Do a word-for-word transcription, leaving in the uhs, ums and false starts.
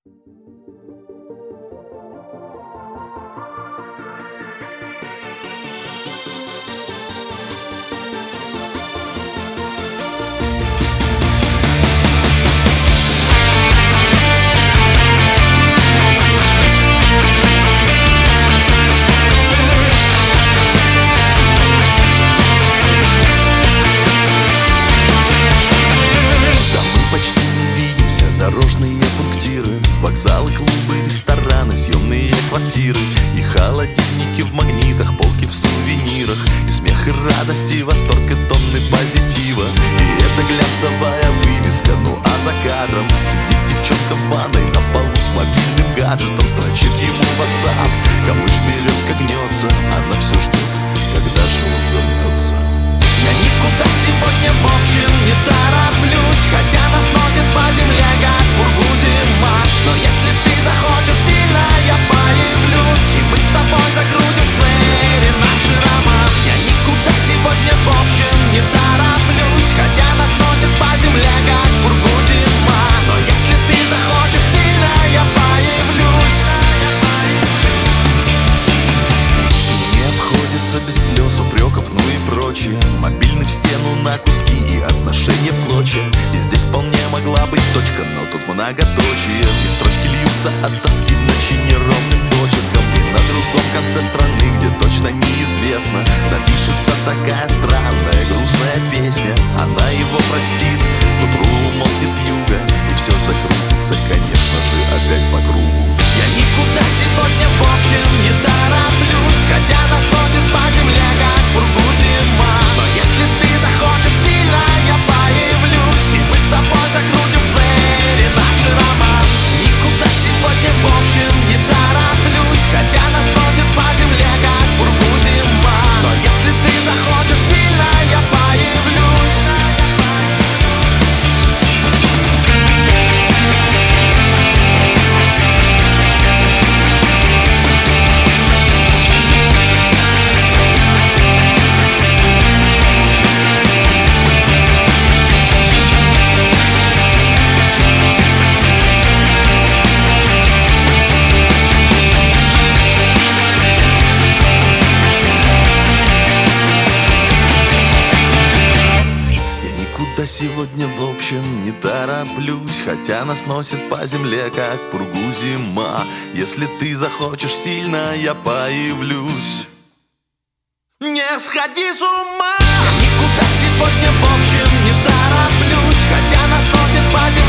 Дорожные пунктиры, вокзалы, клубы, рестораны, съемные квартиры и холодильники в магнитах, полки в сувенирах, и смех, и радость, и восторг, и тонны позитива. И это глянцевая вывеска, ну а за кадром сидит девчонка в ванной на полу с мобильным гаджетом, строчит ему в WhatsApp. Камыш березка гнется, она все ждет, когда же он вернется. Я никуда сегодня в общем не тороплюсь, хотя нас носит по земле как пургу зима. Но если ты захочешь сильно, я появлюсь, и мы с тобой закрутим в плеере наш роман. Я никуда сегодня в общем не тороплюсь, хотя нас носит по земле как пургу зима. Но если ты захочешь сильно, я появлюсь. Не обходится без слез, упреков, ну и прочее. Мобильный в стену на куски и отношения в клочья. И здесь вполне могла быть точка, но тут многоточие. И строчки льются от тоски в ночи неровным почерком. И на другом конце страны, где точно неизвестно, напишется такая странная грустная песня. Она его простит, к утру умолкнет вьюга, и все закрутится, конечно же, опять по кругу. Я никуда сегодня в общем не тороплюсь, хотя нас носит по земле как пургу зима. Но если ты захочешь сильно, я появлюсь, и мы с тобой закрутим в плеере наш роман. Никуда сегодня в общем не тороплюсь, хотя нас носит по земле как пургу зима. Но если ты захочешь сильно, я появлюсь. Сегодня в общем не тороплюсь, хотя нас носит по земле как пургу зима. Если ты захочешь сильно, я появлюсь. Не сходи с ума! Я никуда сегодня в общем не тороплюсь, хотя нас носит по земле